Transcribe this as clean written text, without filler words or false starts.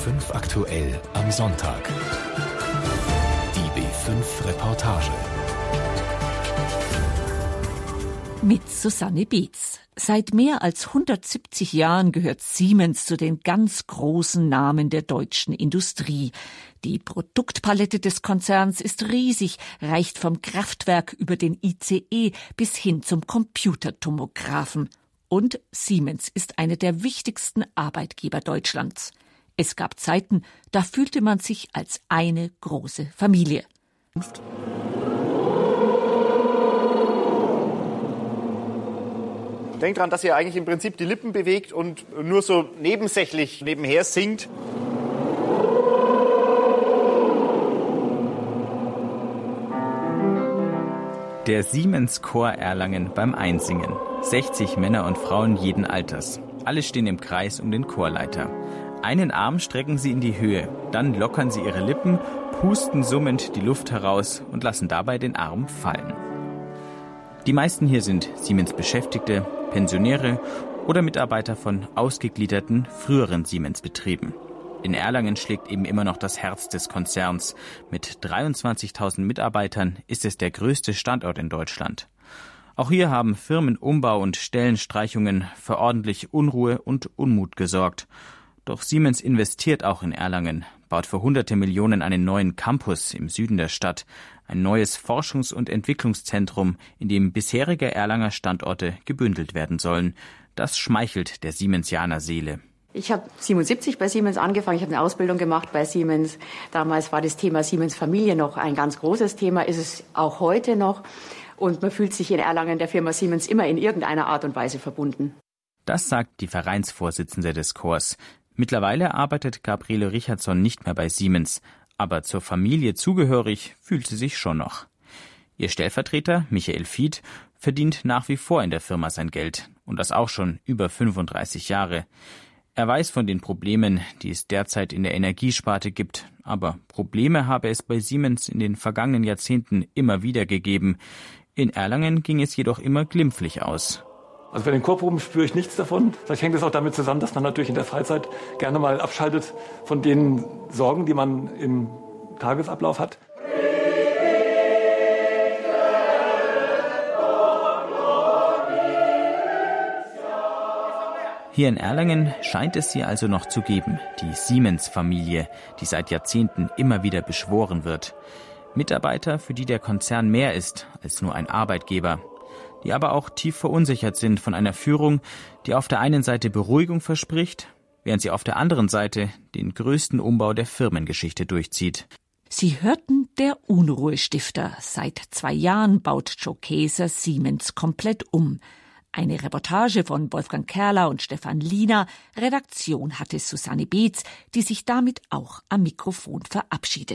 B5 aktuell am Sonntag. Die B5 Reportage. Mit Susanne Beetz. Seit mehr als 170 Jahren gehört Siemens zu den ganz großen Namen der deutschen Industrie. Die Produktpalette des Konzerns ist riesig, reicht vom Kraftwerk über den ICE bis hin zum Computertomographen. Und Siemens ist einer der wichtigsten Arbeitgeber Deutschlands. Es gab Zeiten, da fühlte man sich als eine große Familie. Denkt dran, dass ihr eigentlich im Prinzip die Lippen bewegt und nur so nebensächlich nebenher singt. Der Siemens-Chor Erlangen beim Einsingen. 60 Männer und Frauen jeden Alters. Alle stehen im Kreis um den Chorleiter. Einen Arm strecken sie in die Höhe, dann lockern sie ihre Lippen, pusten summend die Luft heraus und lassen dabei den Arm fallen. Die meisten hier sind Siemens-Beschäftigte, Pensionäre oder Mitarbeiter von ausgegliederten, früheren Siemens-Betrieben. In Erlangen schlägt eben immer noch das Herz des Konzerns. Mit 23.000 Mitarbeitern ist es der größte Standort in Deutschland. Auch hier haben Firmenumbau und Stellenstreichungen für ordentlich Unruhe und Unmut gesorgt. Doch Siemens investiert auch in Erlangen, baut für hunderte Millionen einen neuen Campus im Süden der Stadt, ein neues Forschungs- und Entwicklungszentrum, in dem bisherige Erlanger Standorte gebündelt werden sollen. Das schmeichelt der Siemensianer Seele. Ich habe 77 bei Siemens angefangen, ich habe eine Ausbildung gemacht bei Siemens. Damals war das Thema Siemens Familie noch ein ganz großes Thema, ist es auch heute noch. Und man fühlt sich in Erlangen der Firma Siemens immer in irgendeiner Art und Weise verbunden. Das sagt die Vereinsvorsitzende des Chors. Mittlerweile arbeitet Gabriele Richardson nicht mehr bei Siemens, aber zur Familie zugehörig fühlt sie sich schon noch. Ihr Stellvertreter, Michael Fied, verdient nach wie vor in der Firma sein Geld und das auch schon über 35 Jahre. Er weiß von den Problemen, die es derzeit in der Energiesparte gibt, aber Probleme habe es bei Siemens in den vergangenen Jahrzehnten immer wieder gegeben. In Erlangen ging es jedoch immer glimpflich aus. Also bei den Chorproben spüre ich nichts davon. Vielleicht hängt es auch damit zusammen, dass man natürlich in der Freizeit gerne mal abschaltet von den Sorgen, die man im Tagesablauf hat. Hier in Erlangen scheint es sie also noch zu geben, die Siemens-Familie, die seit Jahrzehnten immer wieder beschworen wird. Mitarbeiter, für die der Konzern mehr ist als nur ein Arbeitgeber, die aber auch tief verunsichert sind von einer Führung, die auf der einen Seite Beruhigung verspricht, während sie auf der anderen Seite den größten Umbau der Firmengeschichte durchzieht. Sie hörten der Unruhestifter. Seit 2 Jahren baut Joe Kaeser Siemens komplett um. Eine Reportage von Wolfgang Kerler und Stefan Liener. Redaktion hatte Susanne Beetz, die sich damit auch am Mikrofon verabschiedet.